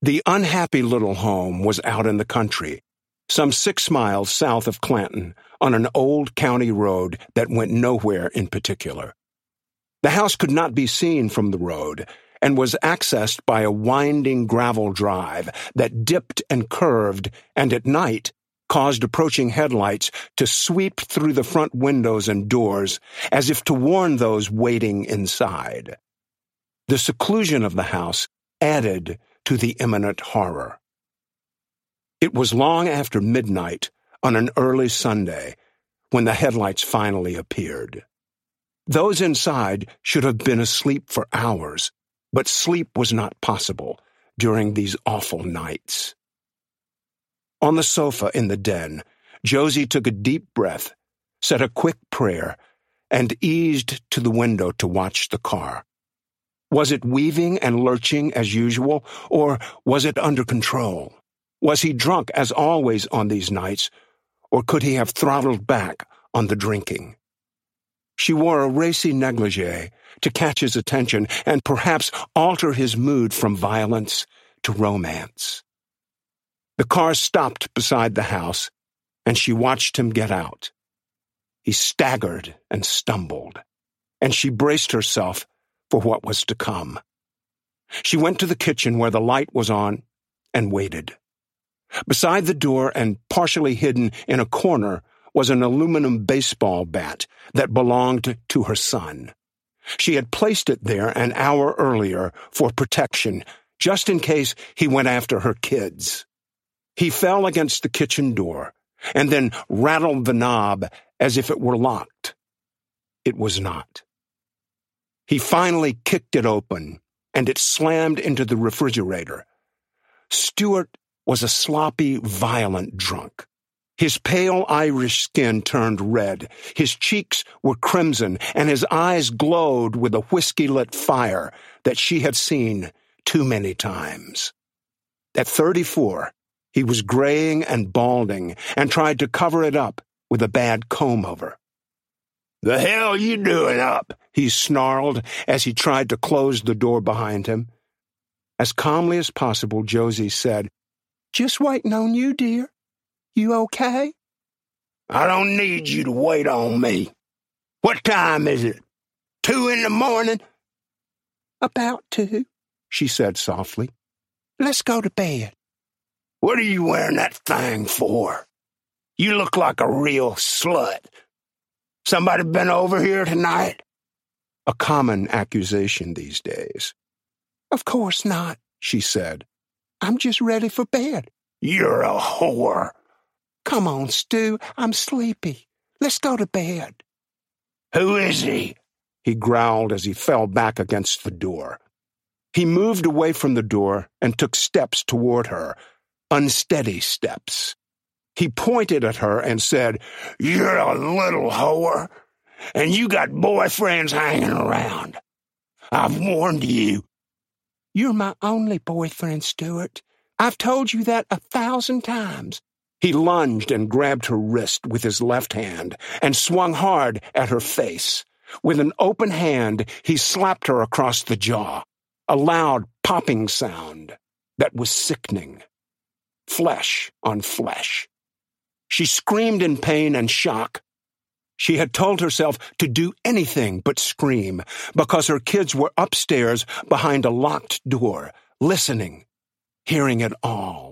The unhappy little home was out in the country, some 6 miles south of Clanton, on an old county road that went nowhere in particular. The house could not be seen from the road and was accessed by a winding gravel drive that dipped and curved and at night caused approaching headlights to sweep through the front windows and doors as if to warn those waiting inside. The seclusion of the house added to the imminent horror. It was long after midnight on an early Sunday when the headlights finally appeared. Those inside should have been asleep for hours, but sleep was not possible during these awful nights. On the sofa in the den, Josie took a deep breath, said a quick prayer, and eased to the window to watch the car. Was it weaving and lurching as usual, or was it under control? Was he drunk as always on these nights, or could he have throttled back on the drinking? She wore a racy negligee to catch his attention and perhaps alter his mood from violence to romance. The car stopped beside the house, and she watched him get out. He staggered and stumbled, and she braced herself for what was to come. She went to the kitchen where the light was on and waited. Beside the door and partially hidden in a corner was an aluminum baseball bat that belonged to her son. She had placed it there an hour earlier for protection, just in case he went after her kids. He fell against the kitchen door and then rattled the knob as if it were locked. It was not. He finally kicked it open, and it slammed into the refrigerator. Stuart was a sloppy, violent drunk. His pale Irish skin turned red, his cheeks were crimson, and his eyes glowed with a whiskey-lit fire that she had seen too many times. At 34, he was graying and balding and tried to cover it up with a bad comb-over. "The hell you doing up?" he snarled as he tried to close the door behind him. As calmly as possible, Josie said, "Just waiting on you, dear. You okay?" "I don't need you to wait on me. What time is it? 2 in the morning?" "About 2, she said softly. "Let's go to bed." "What are you wearing that thing for? You look like a real slut. Somebody been over here tonight?" A common accusation these days. "Of course not," she said. "I'm just ready for bed." "You're a whore." "Come on, Stu, I'm sleepy. Let's go to bed." "Who is he?" he growled as he fell back against the door. He moved away from the door and took steps toward her, unsteady steps. He pointed at her and said, "You're a little whore, and you got boyfriends hanging around. I've warned you." "You're my only boyfriend, Stuart. I've told you that 1,000 times. He lunged and grabbed her wrist with his left hand and swung hard at her face. With an open hand, he slapped her across the jaw, a loud popping sound that was sickening. Flesh on flesh. She screamed in pain and shock. She had told herself to do anything but scream because her kids were upstairs behind a locked door, listening, hearing it all.